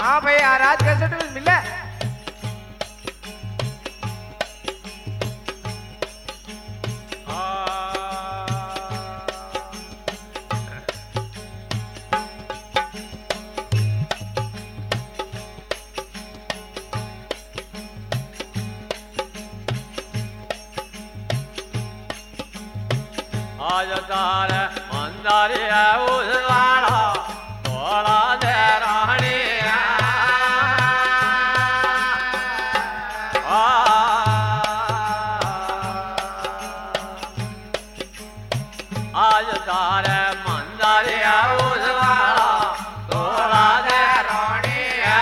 हाँ भाई आज कैसेट में मिला आज तारे मंदारी उजवाड़ा तोला दे रानी आज तारे मंदारी उजवाड़ा तोला दे रानी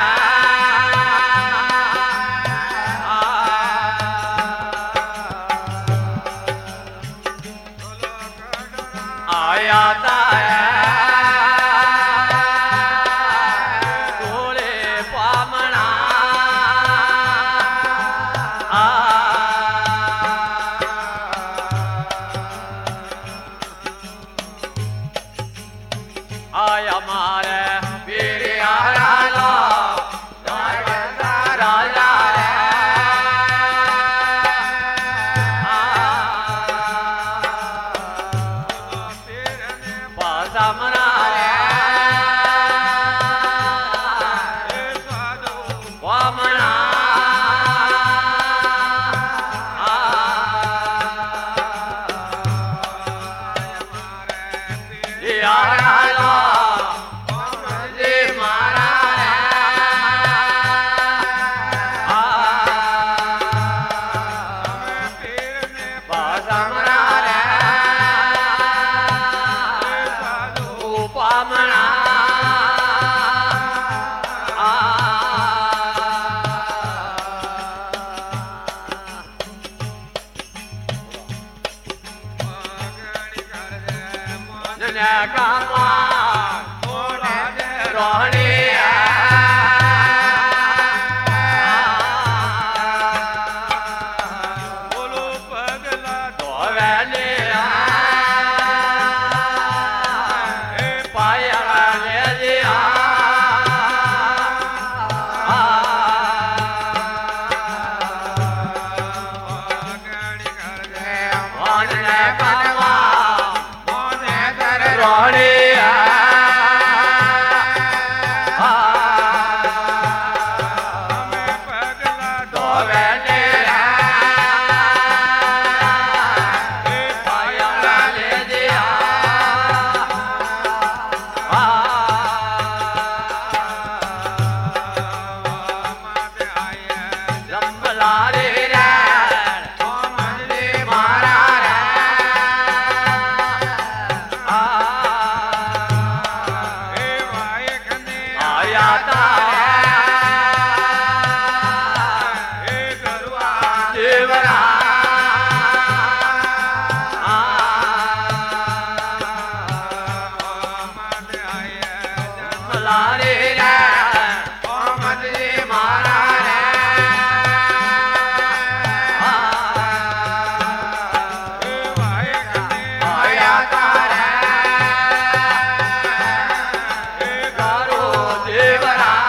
आया ताया तोले पामना आया मारे पीरे आया लो राजा रे पासमना रे वामना आया लो जी मारा रे पासमना रे पामना जने कामा रोहनी बोलो पगला तो वैले पाया ले दिया मोने कामा रोहनी तो वैले पाया ले दिया जंबलारे रे मारा रे आया तारे देवरा जंबलारे रे मारा रे आया तारे करो देवरा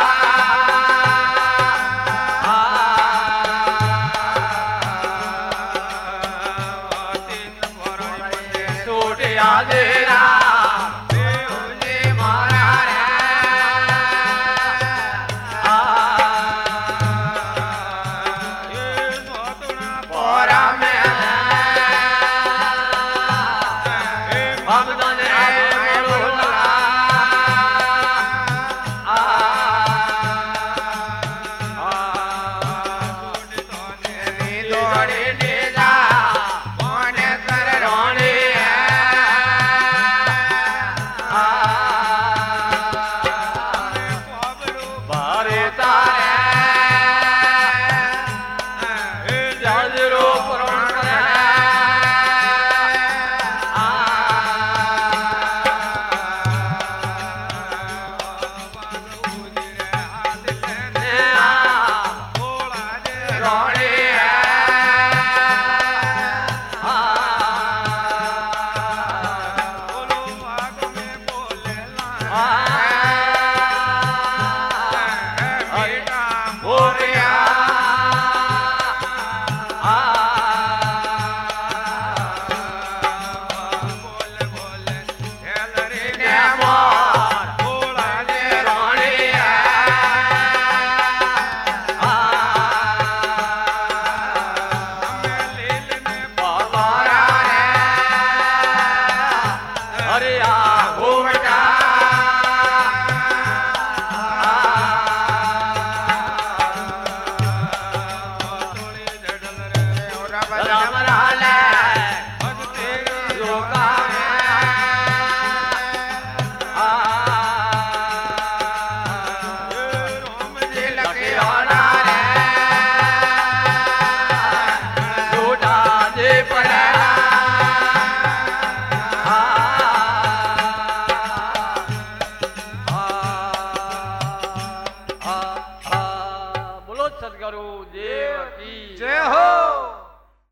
सद्गुरु देव की जय हो।